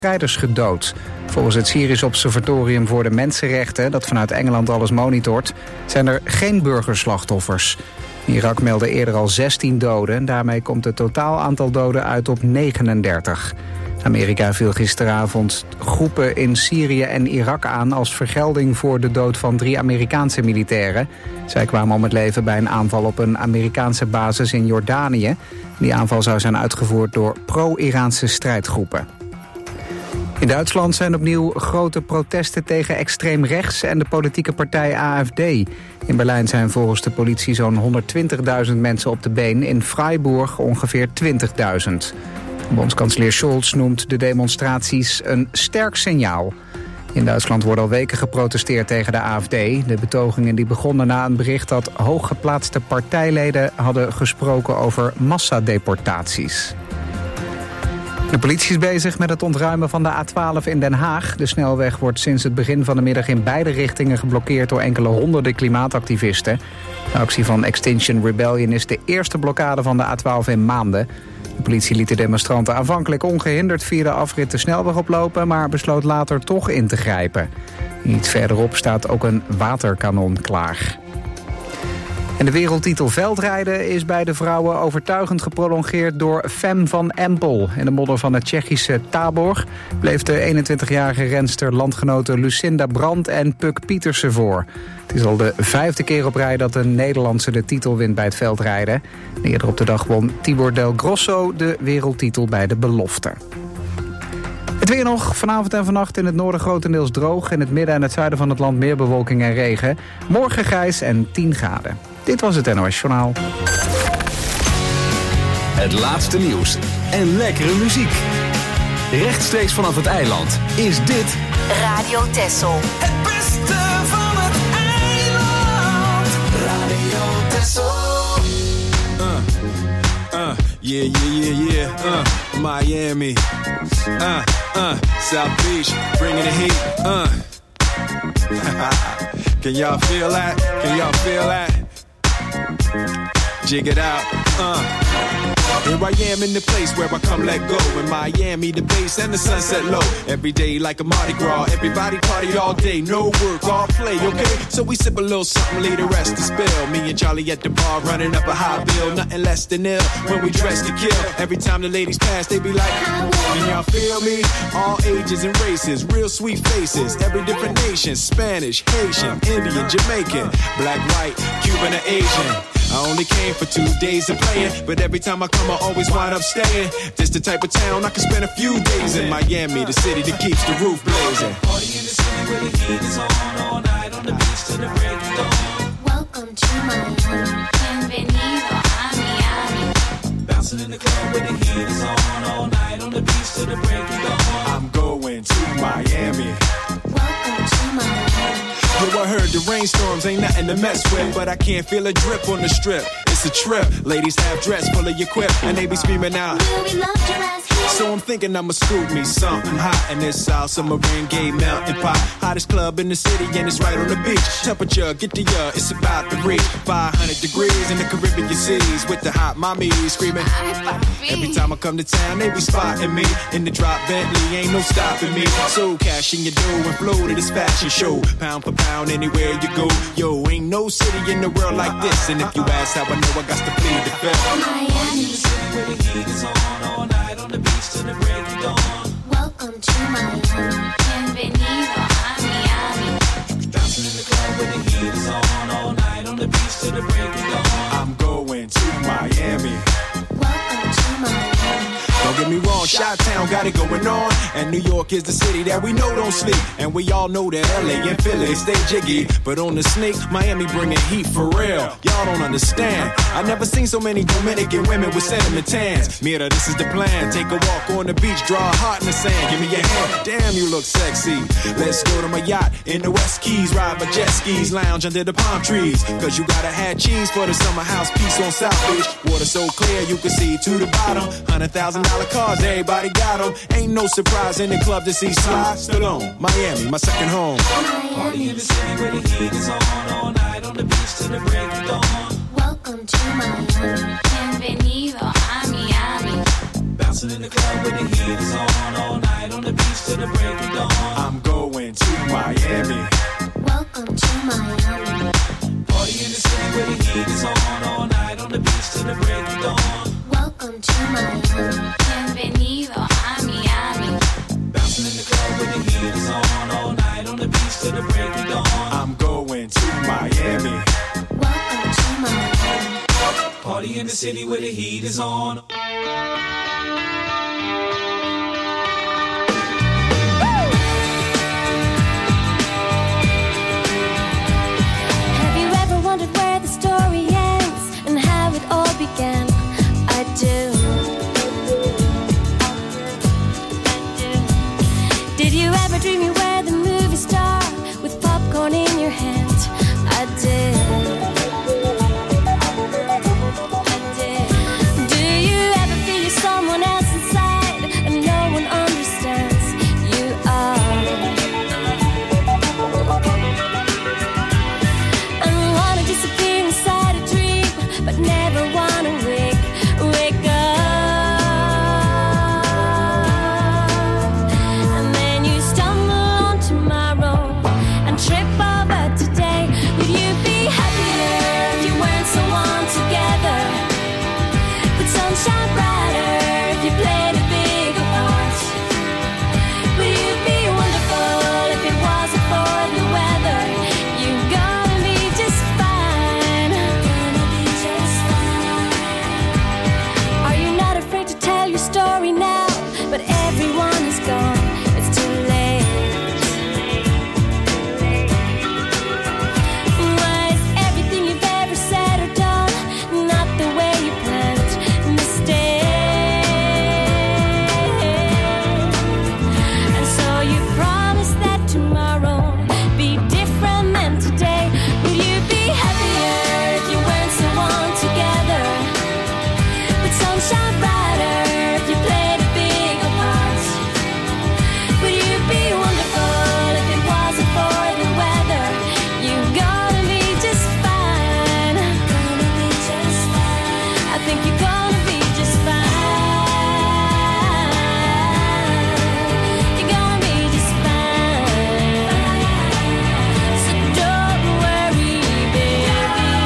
strijders gedood. Volgens het Syrisch Observatorium voor de Mensenrechten, dat vanuit Engeland alles monitort, zijn er geen burgerslachtoffers. Irak meldde eerder al 16 doden en daarmee komt het totaal aantal doden uit op 39. Amerika viel gisteravond groepen in Syrië en Irak aan als vergelding voor de dood van 3 Amerikaanse militairen. Zij kwamen om het leven bij een aanval op een Amerikaanse basis in Jordanië. Die aanval zou zijn uitgevoerd door pro-Iraanse strijdgroepen. In Duitsland zijn opnieuw grote protesten tegen extreem rechts en de politieke partij AfD. In Berlijn zijn volgens de politie zo'n 120.000 mensen op de been, in Freiburg ongeveer 20.000. Bondskanselier Scholz noemt de demonstraties een sterk signaal. In Duitsland wordt al weken geprotesteerd tegen de AfD. De betogingen die begonnen na een bericht dat hooggeplaatste partijleden hadden gesproken over massadeportaties. De politie is bezig met het ontruimen van de A12 in Den Haag. De snelweg wordt sinds het begin van de middag in beide richtingen geblokkeerd door enkele honderden klimaatactivisten. De actie van Extinction Rebellion is de eerste blokkade van de A12 in maanden. De politie liet de demonstranten aanvankelijk ongehinderd via de afrit de snelweg oplopen, maar besloot later toch in te grijpen. Iets verderop staat ook een waterkanon klaar. En de wereldtitel veldrijden is bij de vrouwen overtuigend geprolongeerd door Fem van Empel. In de modder van het Tsjechische Tábor bleef de 21-jarige renster landgenoten Lucinda Brandt en Puk Pietersen voor. Het is al de 5e keer op rij dat een Nederlandse de titel wint bij het veldrijden. Eerder op de dag won Tibor Del Grosso de wereldtitel bij de belofte. Het weer nog. Vanavond en vannacht in het noorden grotendeels droog. In het midden en het zuiden van het land meer bewolking en regen. Morgen grijs en 10 graden. Dit was het NOS Journaal. Het laatste nieuws en lekkere muziek. Rechtstreeks vanaf het eiland is dit Radio Texel. Het beste van het eiland. Radio Texel. Yeah. Miami. South Beach, bringing the heat. Can y'all feel that? Can y'all feel that? Jig it out. Here I am in the place where I come let go. In Miami, the bass and the sunset low. Every day like a Mardi Gras. Everybody party all day. No work, all play, okay? So we sip a little something, leave the rest to spill. Me and Charlie at the bar running up a high bill. Nothing less than ill when we dress to kill. Every time the ladies pass, they be like, can y'all feel me? All ages and races, real sweet faces. Every different nation, Spanish, Haitian, Indian, Jamaican, black, white, Cuban, or Asian. I only came for 2 days of playing, but every time I come I always wind up staying. This the type of town I can spend a few days in. Miami, the city that keeps the roof blazing. Party in the city where the heat is on all night on the beach till the break of dawn. Welcome to Miami. Bienvenido a Miami. Bouncing in the club where the heat is on all night on the beach till the break of dawn. I'm going to Miami. Welcome to Miami. Yo, I heard the rainstorms ain't nothing to mess with, but I can't feel a drip on the strip. It's a trip. Ladies have dress full of your quip, and they be screaming out, Will we love your ass here? so I'm thinking I'ma scoop me something hot in this South Submarine Gay Melting Pot. Hottest club in the city and it's right on the beach. Temperature, get the it's about to reach 500 degrees in the Caribbean seas with the hot mommies screaming. Every time I come to town, they be spotting me in the drop Bentley, ain't no stopping me. So cash in your dough and flow to this fashion show. Pound for pound, anywhere you go. Yo, ain't no city in the world like this. And if you ask how I know, I got to plead the fifth. Miami. The city where the heat is on all night on the beach till the break of dawn. Welcome to Miami. Bienvenido a Miami. Bouncing in the club where the heat is on all night on the beach till the break of dawn. I'm going to Miami. Welcome to Miami. Don't get me wrong, Chi-Town got it going on. And New York is the city that we know don't sleep. And we all know that LA and Philly stay jiggy. But on the sneak, Miami bringing heat for real. Y'all don't understand. I never seen so many Dominican women with cinnamon tans. Mira, this is the plan. Take a walk on the beach, draw a heart in the sand. Give me your hand. Damn, you look sexy. Let's go to my yacht in the West Keys. Ride my jet skis, lounge under the palm trees. Cause you gotta have cheese for the summer house piece on South Beach. Water so clear you can see to the bottom. $100,000 cars, everybody got them. Ain't no surprise in the club to see Sly Stallone. Miami, my second home. Party in the city where the heat is on all night on the beach till the break of dawn. Welcome to Miami. Bienvenido a Miami. Bouncing in the club where the heat is on all night on the beach the city where the heat is on. Have you ever wondered where the story ends and how it all began? I do. Did you ever dream you were the movie star with popcorn in your hand? I did. Do you ever feel you're someone else inside and no one understands? You are. And wanna disappear inside a dream, but never wanna wake up. And then you stumble on tomorrow and trip over today. Would you be happier if you weren't someone together? Would sunshine brighter if you played a bigger part? Would you be wonderful if it wasn't for the weather? You're gonna be just fine. Gonna be just fine. Are you not afraid to tell your story now? But everyone is gone. It's too late. Was everything you've ever said or done not the way you planned? Mistake. And so you promised that tomorrow be different than today. Would you be happier if you weren't someone together? Would sunshine brighter if you played a bigger part? Would you be wonderful if it wasn't for the weather? You're gonna be just fine. Gonna be just fine. I think you're gonna be just fine. You're gonna be just fine. So don't worry, baby.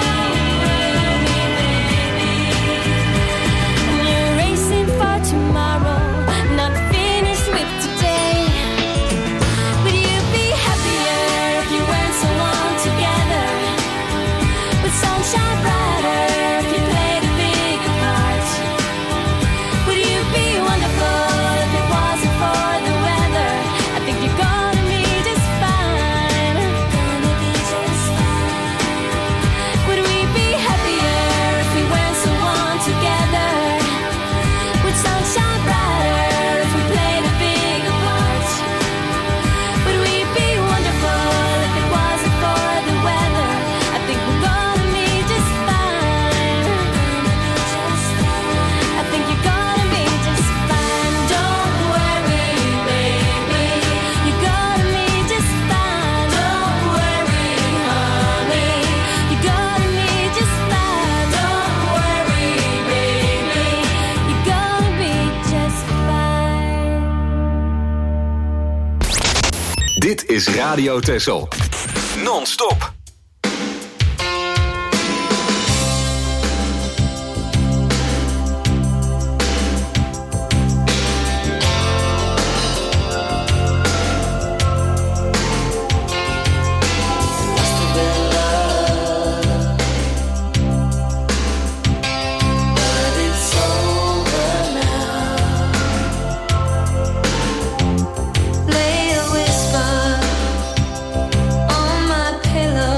You're racing for tomorrow, not finished with today. Would you be happier if you weren't someone together? Would sunshine brighter if you played a bigger part? Would you be wonderful if it wasn't for the weather? I think you're gonna be just fine. Gonna be just fine. Would we be happier if we weren't someone together? Would sunshine brighter if we played a bigger part? Would we be wonderful if it wasn't for the weather? I think we're gonna be just fine. I think you're gonna be just fine. Don't worry, baby. You're gonna be just fine. Don't worry, honey. You're gonna be just fine. Don't worry, baby. You're gonna be just fine. Dit is Radio Texel. Non-stop. Lay a whisper on my pillow.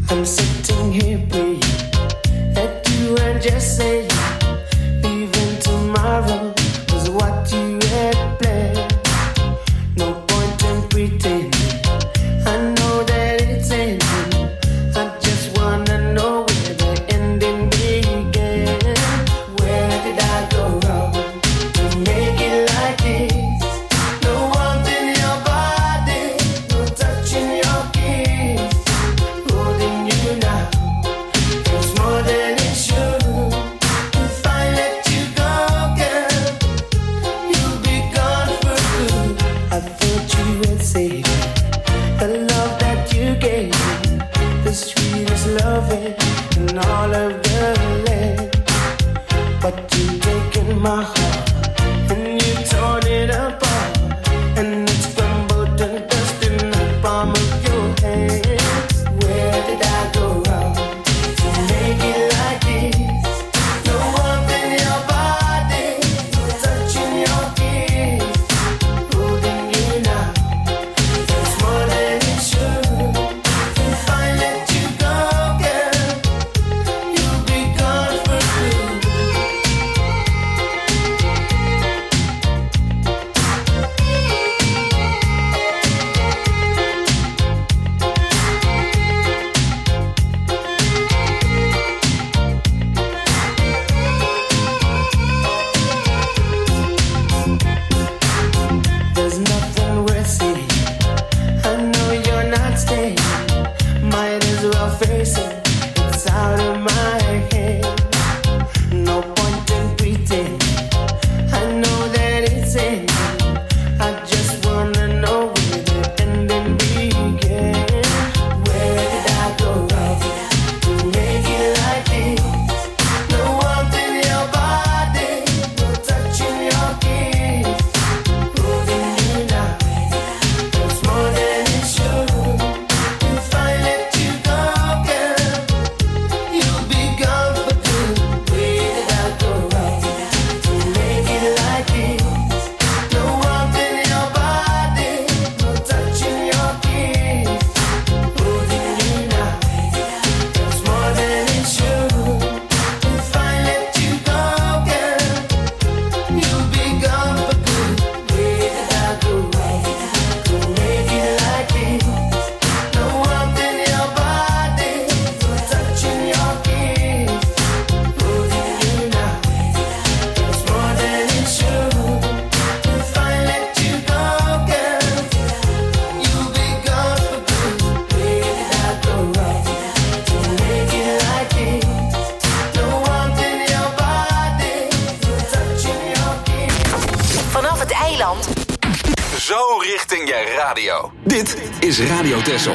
I'm sitting here praying that you were just saying even tomorrow was what you had planned. No point in pretending I know that it's ending. I just wanna know where the ending began. Where did I go wrong to make it like this? No warmth in your body, no touch in your kiss. Holding you now, it's more than it should. If I let you go, girl, you'll be gone for good. I thought you had saved the love that you gave me, the sweetest loving in all of the land. But you've taken my heart and you torn it apart, and it's crumbled to dust in the palm of your hand. Where did I go wrong to make it like this? No warmth in your body, no touch in your kiss. Holding you now, it's more than it should. If I let you go, girl, you'll be gone for good. There's nothing worth saying. I know you're not staying. Might as well face it. It's out of my hands. No point in pretending. I know that it's ending. I just wanna know where the ending began. Where did I go wrong to make it like this? No warmth in your body, no touch in your kiss. Holding you now, it's more than it should. If I let you go, girl, you'll be gone for good. Where did I go wrong to make it like this? No warmth in your body, no touch in your kiss. Holding you now, it's more than it should. If I let you go, girl, you'll be gone for good. Where did I go wrong to make it like this? No warmth in your body, no touch in your kiss. Holding you now, it's more than it should. If I let you go, girl, you'll be gone for good. Where did I go wrong to make it like this? No warmth in your body, no touch in your kiss. Vanaf het eiland. Zo richting je radio. Dit is Radio Texel.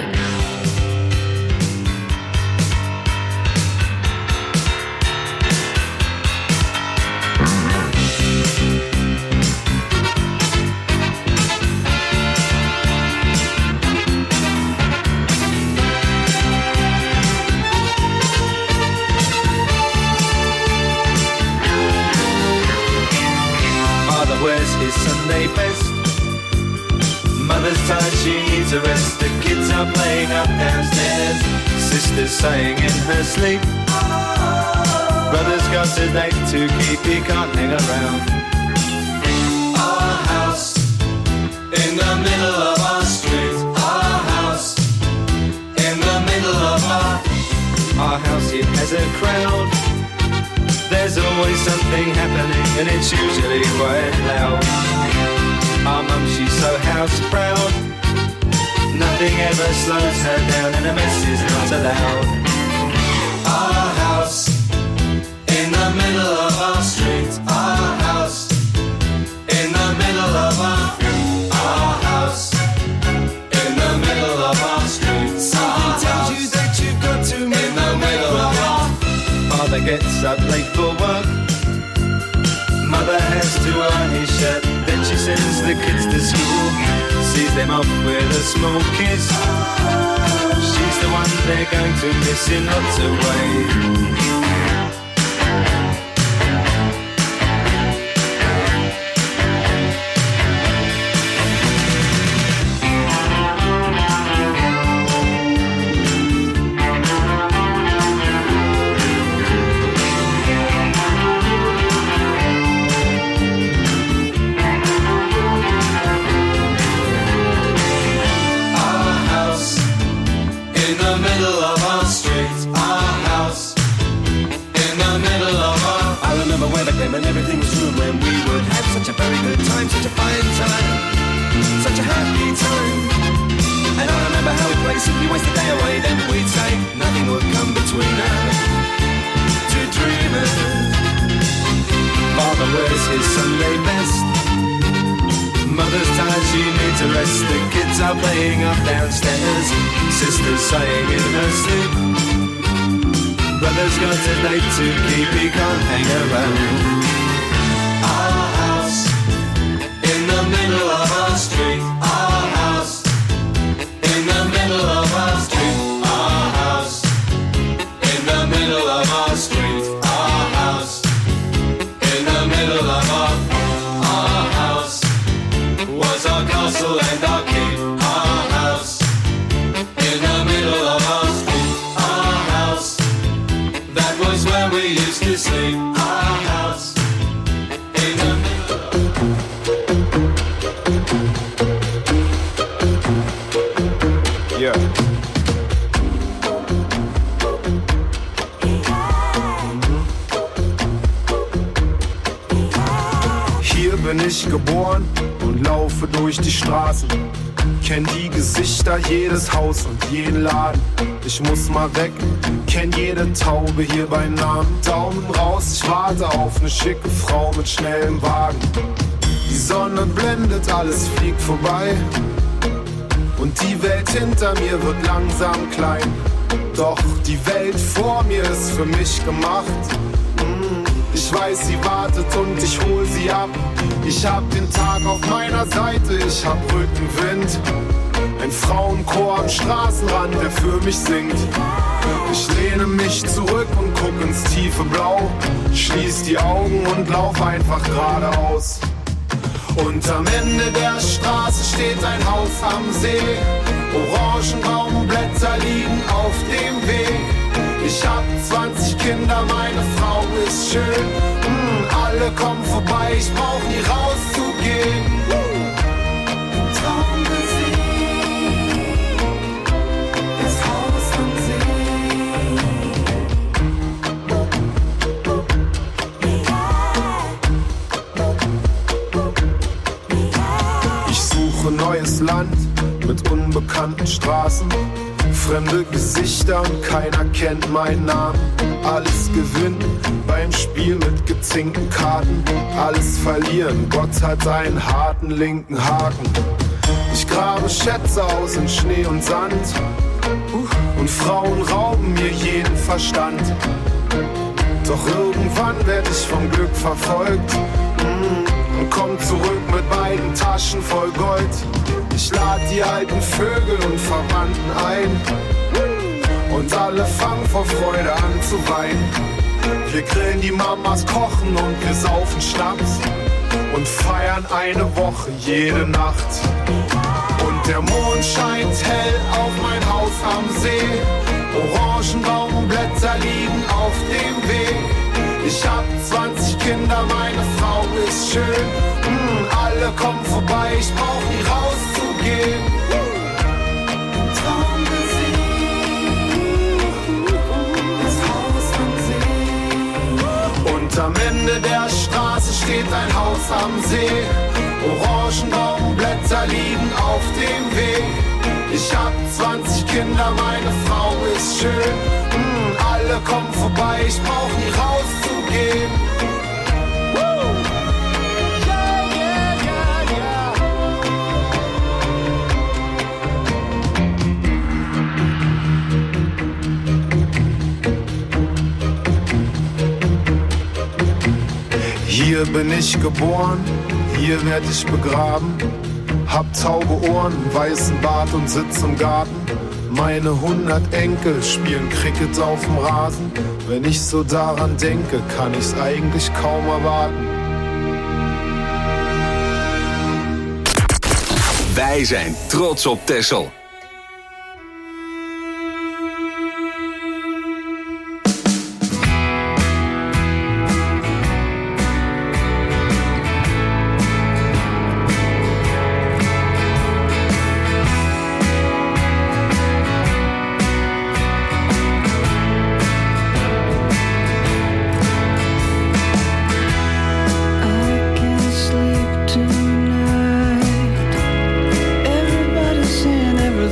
Father wears his Sunday best. Mother's tired, she needs a rest. The kids are playing up downstairs. Sister's sighing in her sleep. Brother's got a date to keep, he can't hang around. Our house in the middle of our street. Our house in the middle of our house, it has a crowd. There's always something happening and it's usually quite loud. Our mum, she's so house proud. Nothing ever slows her down and a mess is not allowed. Our house in the middle of our street. Our house in the middle of our house in the middle of our street. Something tells you that you've got to move in the middle of our. Father gets up late for work. Mother has to iron his shirt. Then she sends the kids to school. Sees them off with a small kiss. She's the one they're going to miss in lots of ways. Mothers, you need to rest. The kids are playing up downstairs. Sisters sighing in her sleep. Brother's got a date to keep, he can't hang around. Our house in the middle of our street. Our house in the middle of our street. Our house in the middle of our street. Our house in the middle of our house was our castle and our keep. Our house in the middle of our street. Our house, that was where we used to sleep. Our house in the middle of Yeah. Hier bin ich geboren und laufe durch die Straßen. Kenn die Gesichter, jedes Haus und jeden Laden. Ich muss mal weg, kenn jede Taube hier bei Namen. Daumen raus, ich warte auf ne schicke Frau mit schnellem Wagen. Die Sonne blendet, alles fliegt vorbei. Und die Welt hinter mir wird langsam klein. Doch die Welt vor mir ist für mich gemacht. Ich weiß, sie wartet und ich hol sie ab. Ich hab den Tag auf meiner Seite, ich hab Rückenwind. Ein Frauenchor am Straßenrand, der für mich singt. Ich lehne mich zurück und guck ins tiefe Blau. Schließ die Augen und lauf einfach geradeaus. Und am Ende der Straße steht ein Haus am See. Orangenbaumblätter liegen auf dem Weg. Ich hab 20 Kinder, meine Frau ist schön. Alle kommen vorbei, ich brauch nie rauszugehen. Traum gesehen, das Haus am See. Ich suche neues Land mit unbekannten Straßen. Fremde Gesichter und keiner kennt meinen Namen. Alles gewinnen beim Spiel mit gezinkten Karten. Alles verlieren, Gott hat einen harten linken Haken. Ich grabe Schätze aus in Schnee und Sand. Und Frauen rauben mir jeden Verstand. Doch irgendwann werd ich vom Glück verfolgt. Und komm zurück mit beiden Taschen voll Gold. Ich lad die alten Vögel und Verwandten ein. Und alle fangen vor Freude an zu weinen. Wir grillen, die Mamas kochen und wir saufen Schnaps. Und feiern eine Woche jede Nacht. Und der Mond scheint hell auf mein Haus am See. Orangenbaumblätter liegen auf dem Weg. Ich hab 20 Kinder, meine Frau ist schön. Alle kommen vorbei, ich brauch nie rauszugehen. Traum gesehen, das Haus am See. Und am Ende der Straße steht ein Haus am See. Orangenbaumblätter liegen auf dem Weg. Ich hab 20 Kinder, meine Frau ist schön. Alle kommen vorbei, ich brauch nie rauszugehen. Hier bin ich geboren, hier werd ich begraben. Hab taube Ohren, weißen Bart und sitz im Garten. Meine 100 Enkel spielen Cricket auf dem Rasen. Wenn ich so daran denke, kann ich's eigentlich kaum erwarten. Wij zijn trots op Texel. Everybody's saying everything.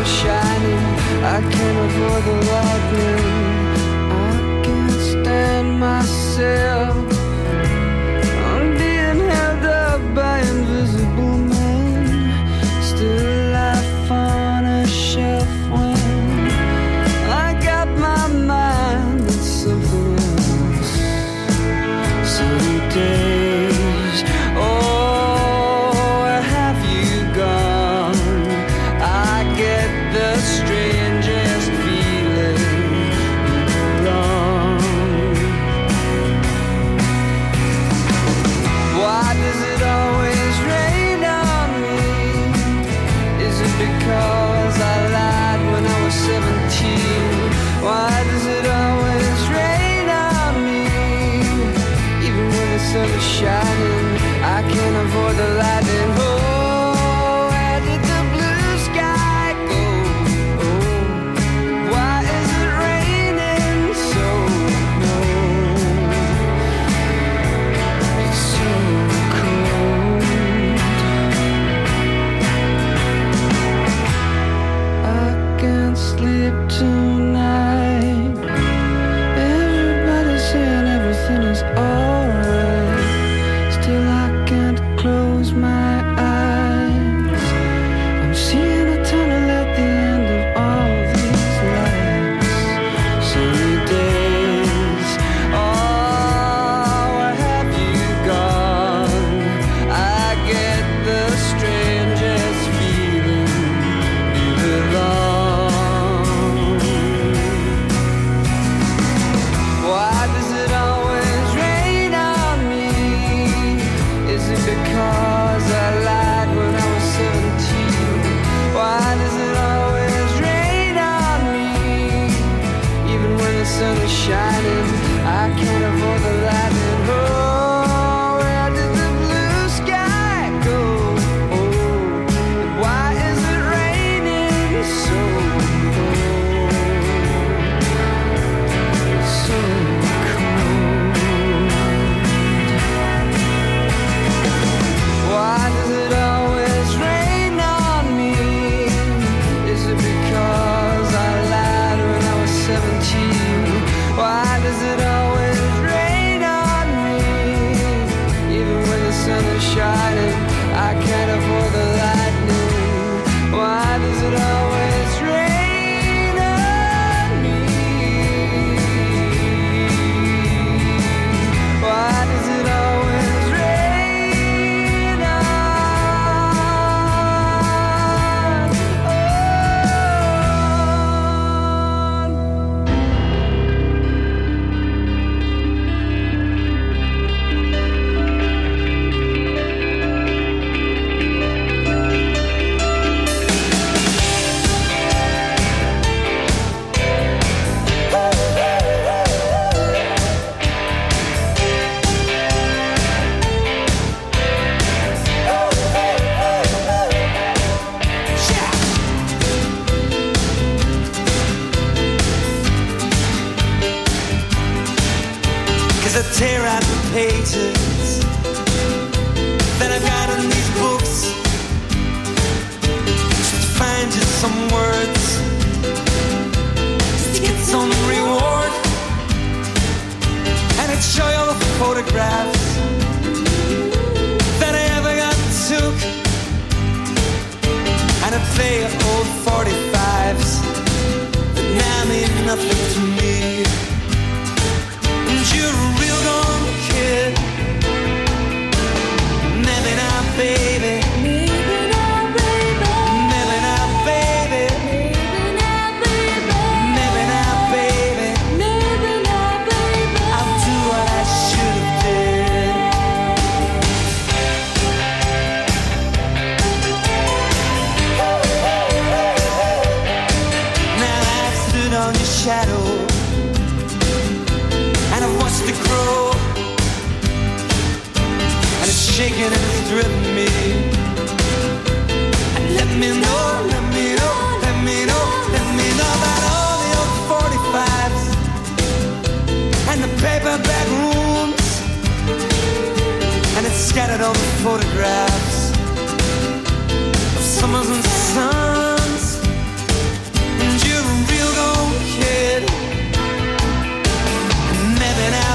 is shining, I can't avoid the lightning. I can't stand myself. I'm being held up by invisible men. Still life on a shelf when I got my mind on something else. Sunny days, oh, where have you gone? I get the strangest feeling you belong. Why does it always rain on me? Is it because I lied when I was 17? Why does it always rain on me? Even when the sun is shining, I can't avoid the lightning. Oh, where did the blue sky go? Oh, why is it raining so cold? It's so cold. I can't sleep tonight. Everybody's saying everything is alright. Still I can't close my eyes. I'm seeing a tunnel at the end of all these lights. Sunny days, oh, where have you gone? I get the strangest feeling you belong. Why does it always rain on me? Is it because I lied when I was 17? Why does it always rain on me? Even when the sun is shining, I can't avoid the lightning. Oh, where did the blue sky go? Oh, and why is it raining so cold? So cold. Why does it always rain on me? Is it because I lied when I was 17? Why does it always rain on me? Even when the sun is shining, I can't avoid the lightning. Why does it always rain on me? Why does it always rain on? Cause I tear out the pages that I've got in these books just to find just some words just to get some reward. And I'd show you all the photographs that I ever got took, and I'd play old 45s that now mean nothing to me. And you're a real gone kid. Maybe not, baby. Maybe not, baby. Maybe not, baby. Maybe not, baby. Maybe not, baby. I'll do what I should have did. Now I've stood on your shadow, and I've watched it grow, and it's shaking and it's driven me. And let me know, let me know, let me know, let me know about all the old 45s and the paperback rooms, and it's scattered on the photographs of summers and suns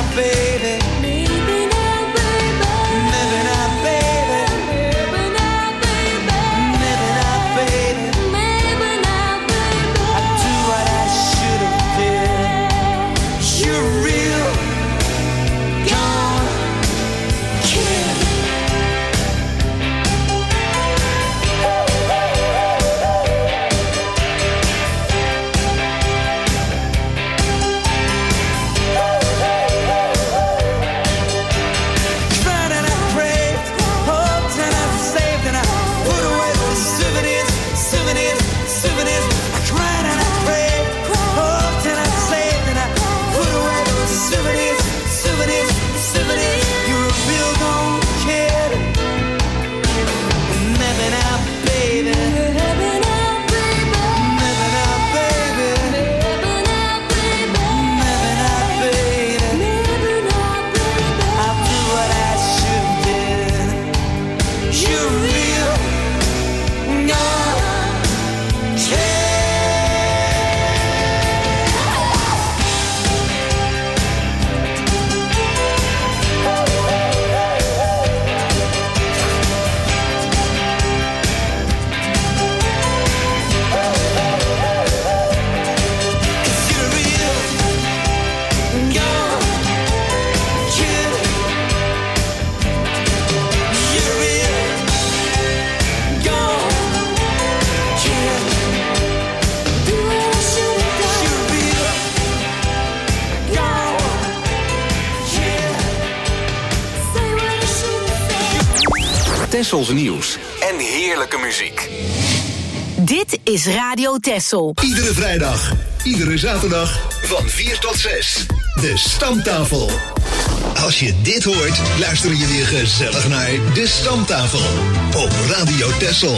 baby. Maybe now, baby. Maybe now, baby. Maybe now, baby. Maybe now, baby. Maybe now, baby. I do what I should have did. You're real, gone, kid. Tessels nieuws en heerlijke muziek. Dit is Radio Tessel. Iedere vrijdag, iedere zaterdag van 4 tot 6. De Stamtafel. Als je dit hoort, luister je weer gezellig naar De Stamtafel op Radio Tessel.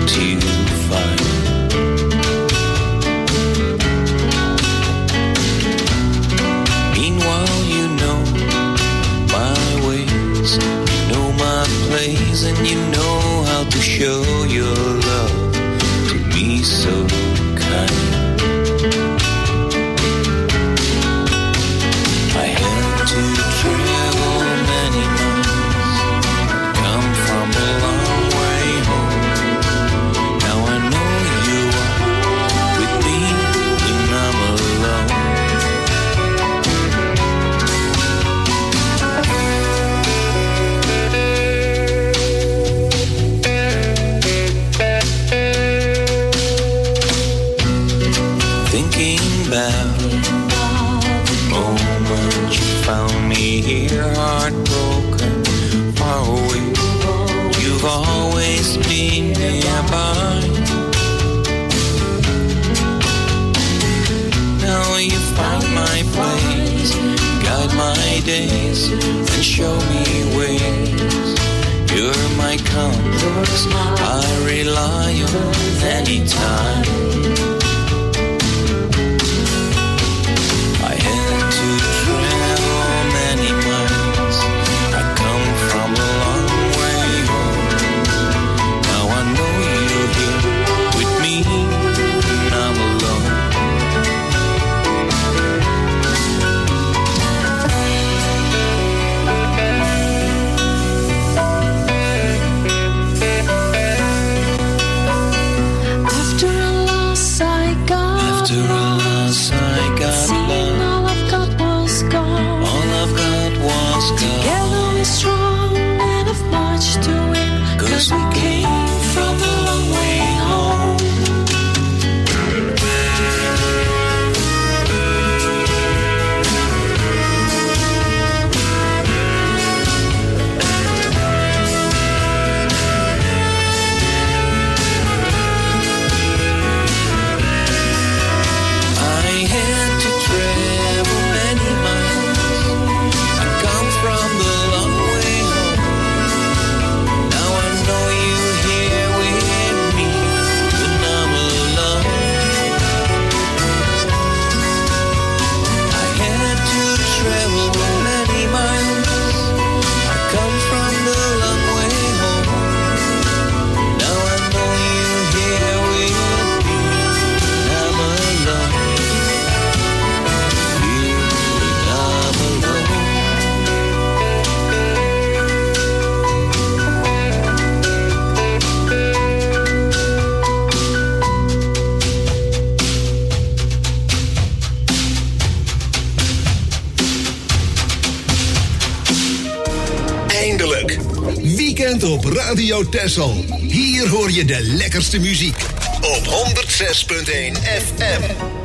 to find. Meanwhile, you know my ways, know my place, and you know how to show your love to me so kind. I had to travel many miles, come from a long way home. Now I know you are with me when I'm alone. Thinking about the moment you found me here, heartbroken, far away. You've always been nearby. Now you find my place, guide my days, and show me ways. You're my compass, I rely on anytime. I had to travel many miles, I come from a long way home. Now I know you're here with me when I'm alone. After a loss I got Love. all I've got was gone. All I've got was gone. Together we're strong and have much to win, 'cause we came from a long way home. I had to travel many miles, I come from the long way home. Now I know you're here with me when I'm alone. I had to travel many miles, I come from the long way home. Now I know you're here with me when I'm alone. Here when I'm alone. Eindelijk. Weekend op Radio Texel. Hier hoor je de lekkerste muziek. Op 106.1 FM.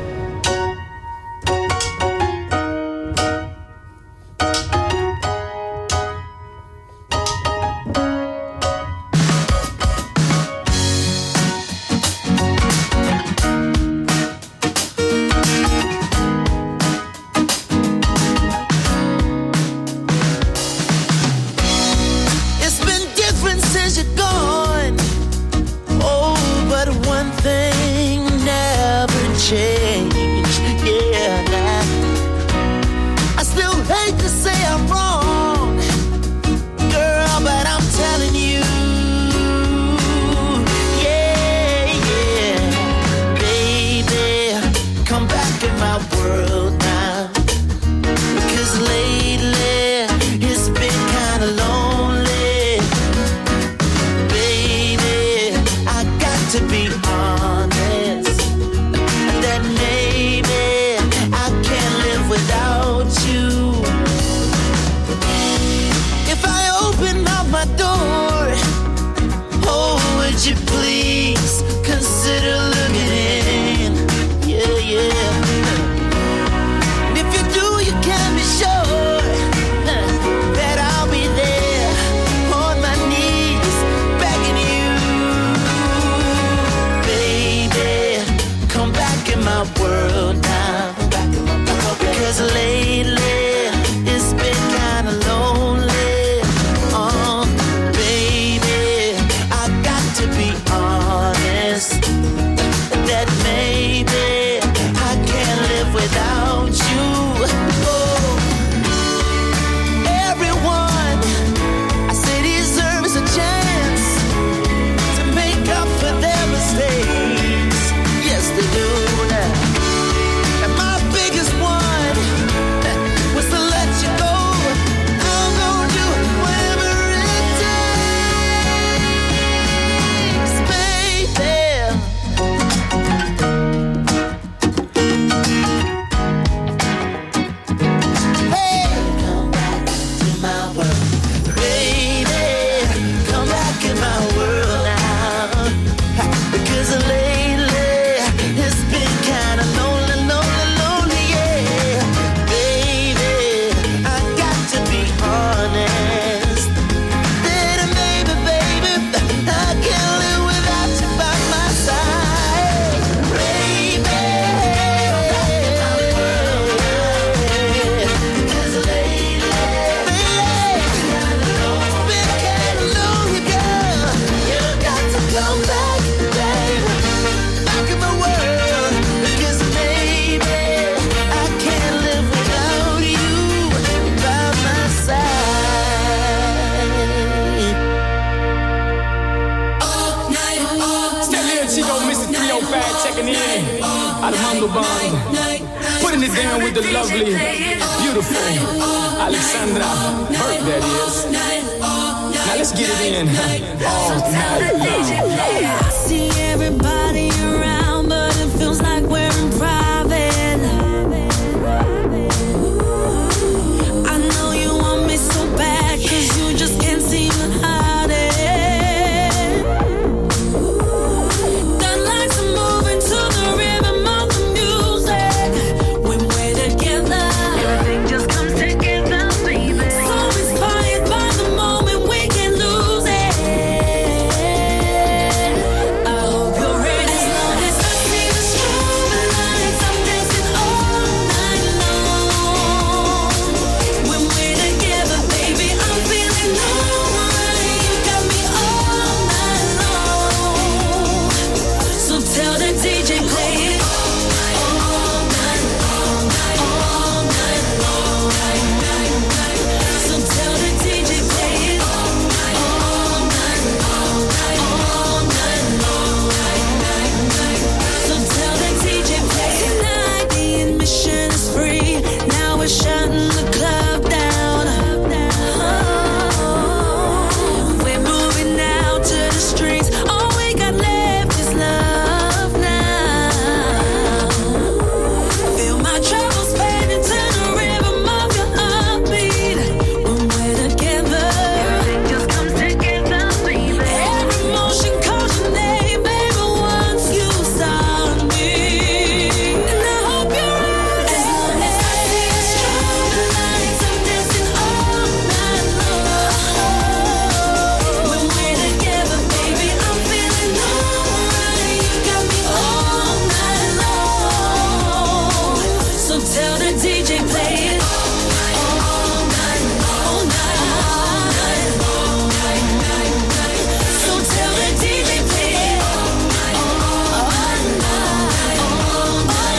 It's been different since you're gone. Oh, but one thing never changed. Yeah, I still hate to say I'm wrong, girl, but I'm telling you. Yeah, baby, come back in my world now. Because lately it's been kinda lonely. Baby, I got to be honest, that maybe I can't live without you. If I open up my door, oh, would you please consider looking in? Yeah. If you do, you can be sure bando bando. Putting it down with the lovely, beautiful Alexandra Burke, that is. Now let's get it in all night long. I see everybody around, but it feels like we're in private. I know you want me so bad, 'cause you just can't seem to hide it. The lights are moving to the rhythm of the music. When we're together, everything just comes together, baby. So inspired by the moment, we can lose it. I hope you're ready. As long as I see the strobe lights, I'm dancing all night long. When we're together, baby, I'm feeling alright. You got me all night long. So tell the DJ play it all night, all night, all night long. So tell the DJ play it all night, all night, all night, all night long. So tell the DJ play it. Tonight the admission is free. Now we're shutting the club down. We're moving out to the streets. All we got left is love now. Feel my troubles fading to the rhythm of your heartbeat. When we're together, everything just comes together, baby. Every motion calls your name, baby, once you saw me. And I hope you're ready. As long as I see the strobe lights, I'm dancing all night long. When we're together, baby, I'm feeling alright. You got me all night long. So tell the DJ play it all night, all night, all night, all night. So tell the DJ play it all night, all night, all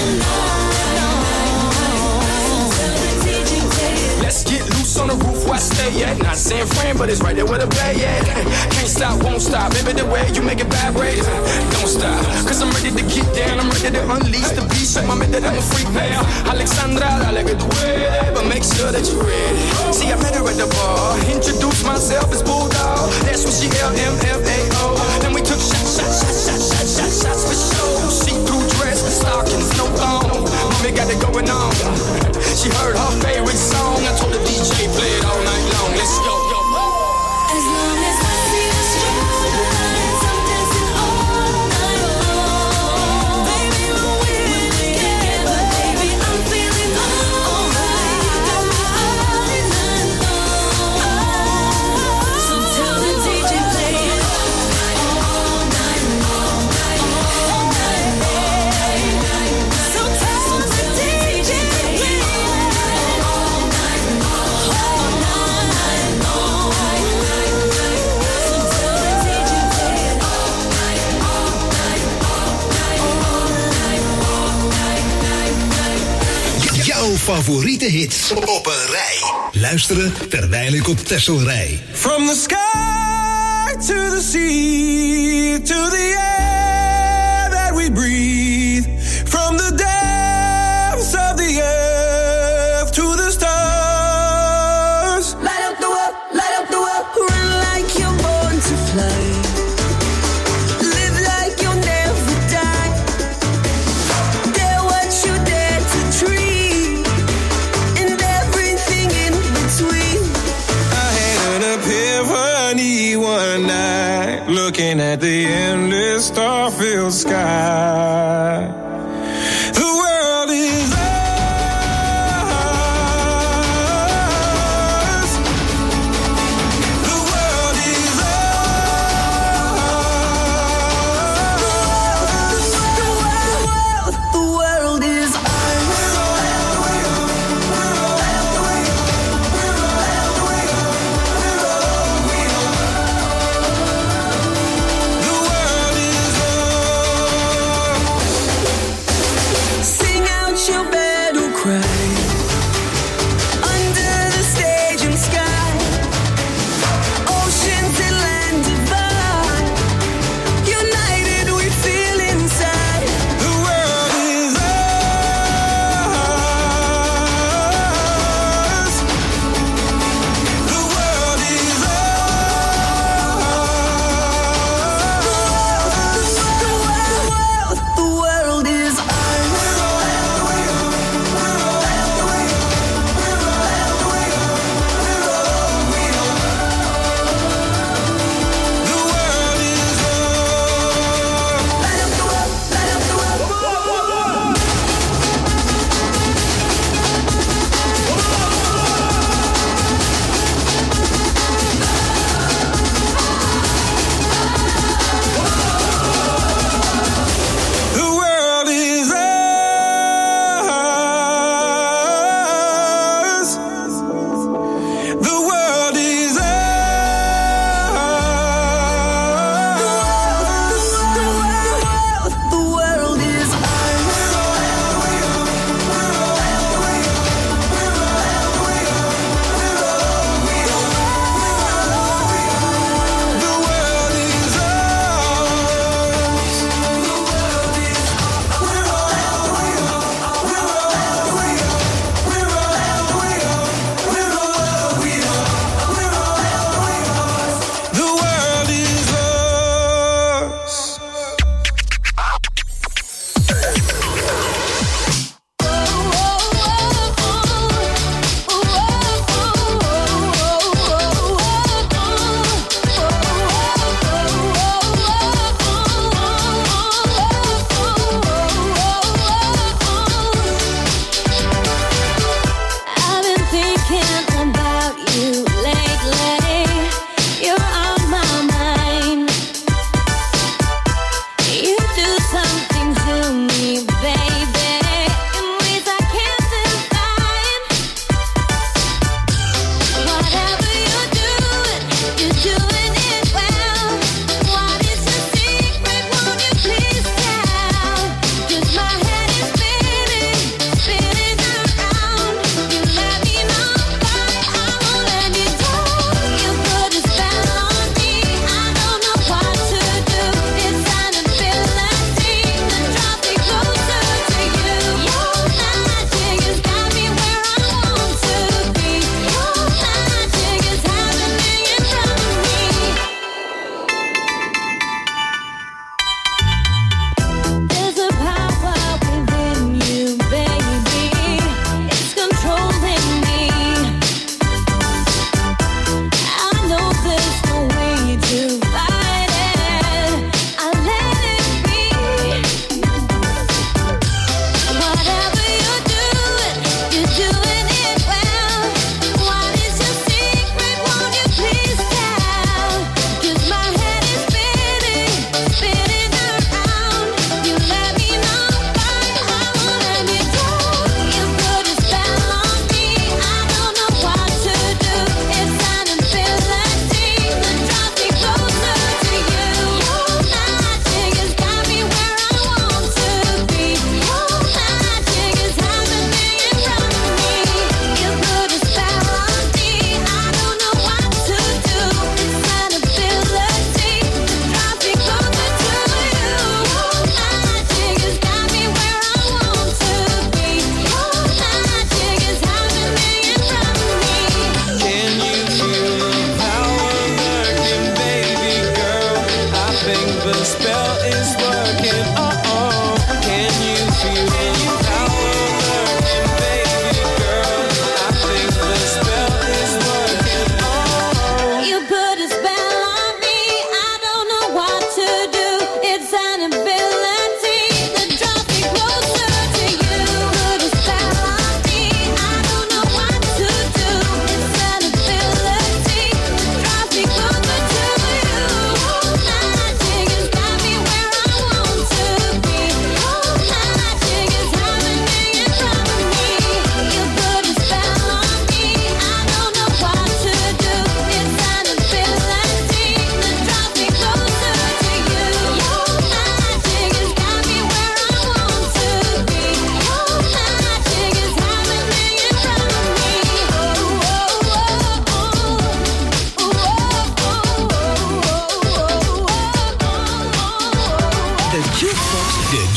night. So tell the DJ play it. Let's get loose on the roof where I stay at. Not San Fran, but it's right there where the bay at. Can't stop, won't stop. Baby, the way you make it vibrate. Don't stop, 'cause I'm ready to get down. I'm ready to unleash the beast. Show my man that I'm a freak now. Alexandra, dale que tú eres, but make sure that you're ready. See, I met her at the bar. Introduced myself as Bulldog. That's when she LMFAO. Then we took shots for show. See-through dress, stockings, no thong. Mommy got it going on. She heard her favorite song. I told the DJ play it all night long. Let's go. As long as I see the strobe lights, I'm dancing all night long. Baby, when we're together, baby, I'm feeling alright. You got me all night long. So tell the DJ play it all night, all night, all night, all night. So tell the DJ play it all night, all night, long. So tell the DJ play it all night, all night, all night, all night. Jouw favoriete hits op een rij. Luisteren terwijl ik op Texel rij. From the sky to the sea to the air that we breathe, from the depths of the earth to the stars. Light up the world, run like you're born to fly. Live like you'll never die. Dare what you dare to dream, and everything in between. I had an epiphany one night, looking at the endless star-filled sky. The world is ours. The world is ours. The world is The world is ours.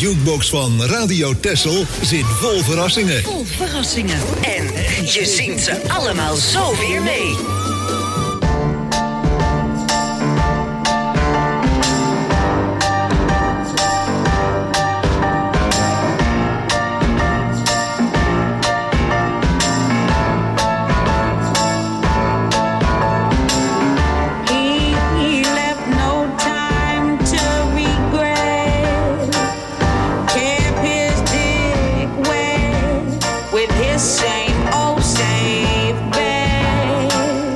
jukebox van Radio Texel zit vol verrassingen. Vol verrassingen. En je zingt ze allemaal zo weer mee. Same old safe bet.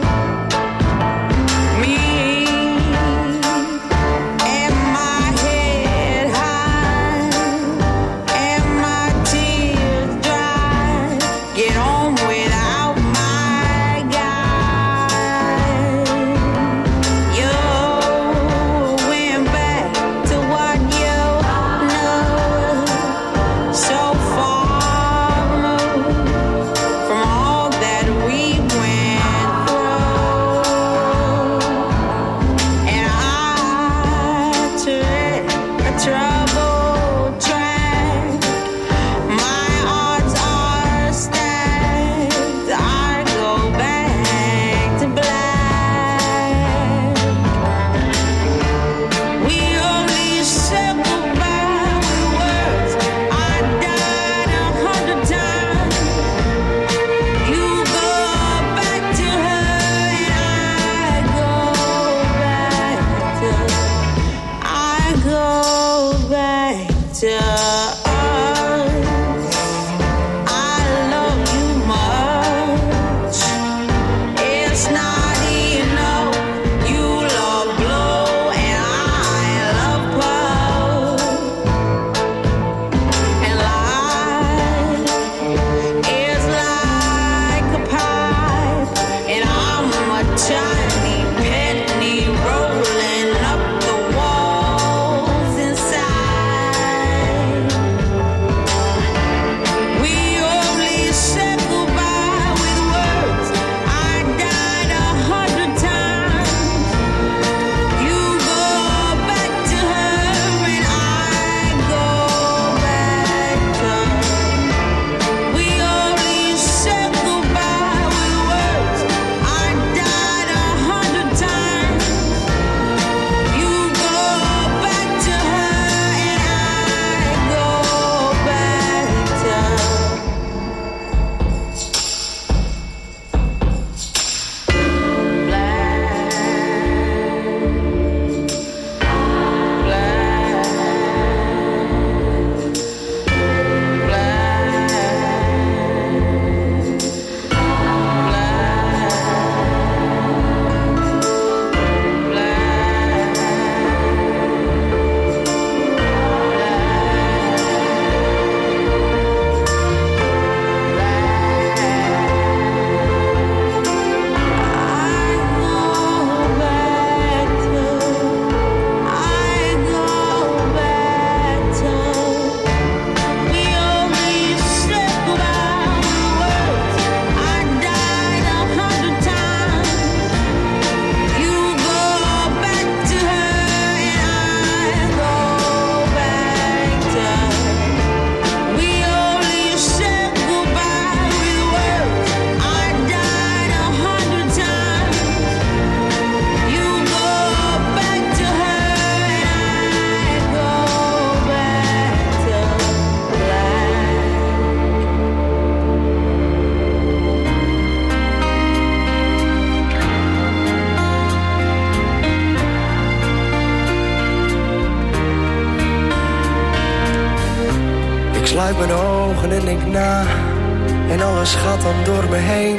sluit mijn ogen en denk na, en alles gaat dan door me heen.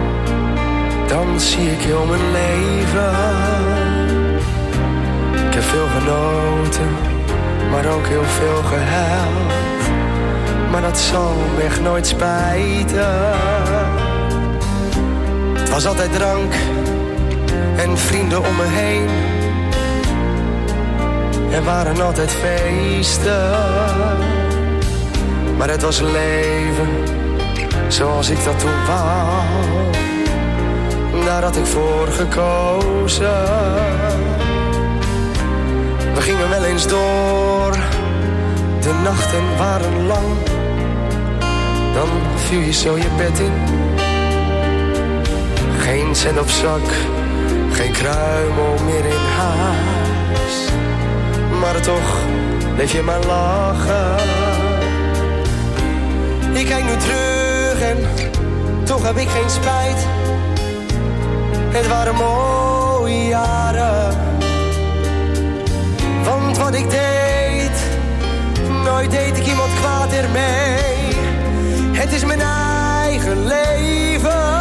Dan zie ik heel mijn leven. Ik heb veel genoten, maar ook heel veel gehuild. Maar dat zal me echt nooit spijten. Het was altijd drank en vrienden om me heen. Er waren altijd feesten, maar het was leven zoals ik dat toen wou. Daar had ik voor gekozen. We gingen wel eens door De nachten waren lang, dan viel je zo je bed in. Geen cent op zak, geen kruimel meer in huis. Maar toch bleef je maar lachen. Ik kijk nu terug en toch heb ik geen spijt. Het waren mooie jaren. Want wat ik deed, nooit deed ik iemand kwaad ermee. Het is mijn eigen leven.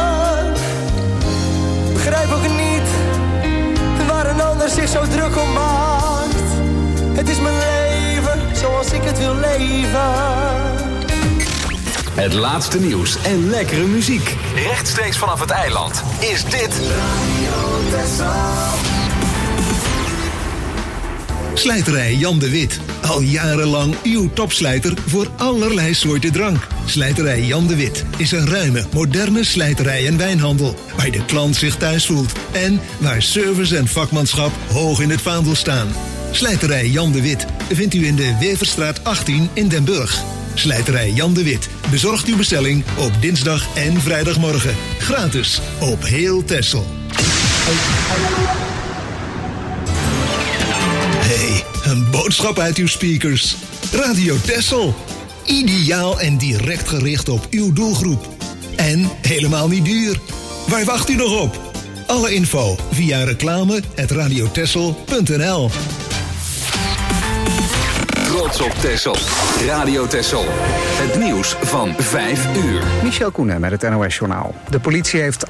Begrijp ook niet waar een ander zich zo druk om maakt. Het is mijn leven zoals ik het wil leven. Het laatste nieuws en lekkere muziek. Rechtstreeks vanaf het eiland is dit Slijterij Jan de Wit. Al jarenlang uw topslijter voor allerlei soorten drank. Slijterij Jan de Wit is een ruime, moderne slijterij en wijnhandel. Waar de klant zich thuis voelt. En waar service en vakmanschap hoog in het vaandel staan. Slijterij Jan de Wit vindt u in de Weverstraat 18 in Den Burg. Slijterij Jan de Wit bezorgt uw bestelling op dinsdag en vrijdagmorgen. Gratis op heel Texel. Hey, een boodschap uit uw speakers. Radio Texel. Ideaal en direct gericht op uw doelgroep. En helemaal niet duur. Waar wacht u nog op? Alle info via reclame@radiotexel.nl. Trots op Texel. Radio Texel. Het nieuws van 5 uur. Michel Koenen met het NOS-journaal. De politie heeft